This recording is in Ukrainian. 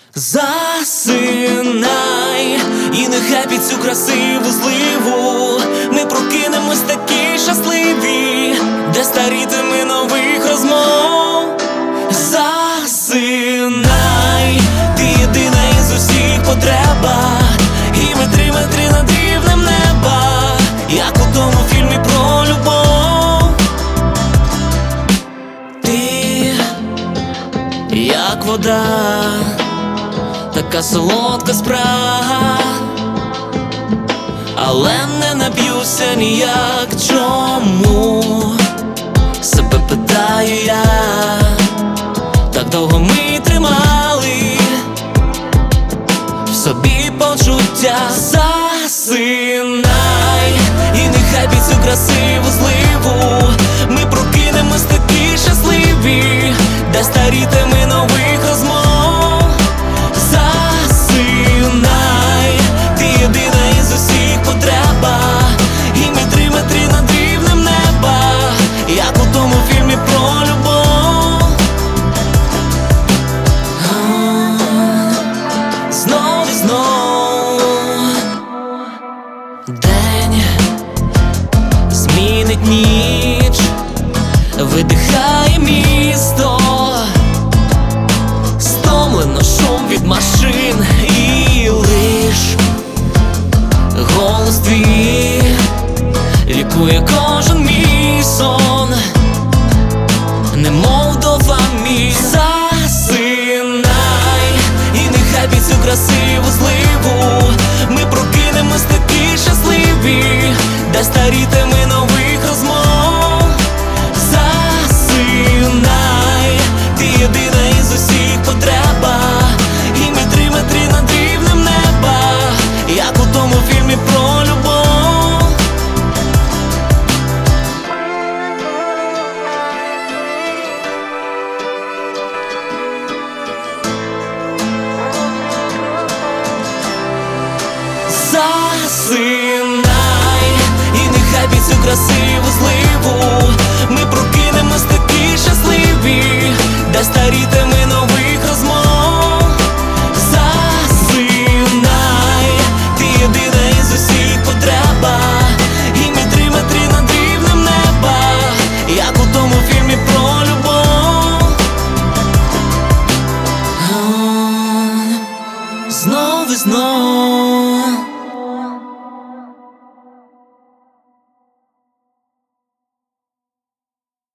Засинай, і нехай під цю красиву зливу ми прокинемось такі щасливі, де старітиме нових розмов. Засинай, ти єдина із усіх потреба, і метри над рівнем неба, як у тому фільмі про любов. Ти, як вода, така солодка спрага, але не нап'юся ніяк. Чому? Себе питаю я. Так довго ми тримали в собі почуття. Засинай, і нехай під цю красиву зливу ми прокинемось такі щасливі, де старітиме нових розмов. Засинай, ти єдина із усіх потреба, і метри над рівнем неба, як у тому фільмі про любов. Знов і знов день змінить ніч, видихає місто, стомлено шум від машин, і лиш голос твій лікує кожен мій сон, немов дофамін. Засинай, і нехай під цю красиву зливу ми прокинемось такі щасливі, де старітиме нових розмов. Засинай, ти єдина із усіх потреба, і метри над рівнем неба, як у тому фільмі про любов. Засинай, і нехай під цю красиву зливу ми прокинемось такі щасливі, де старіти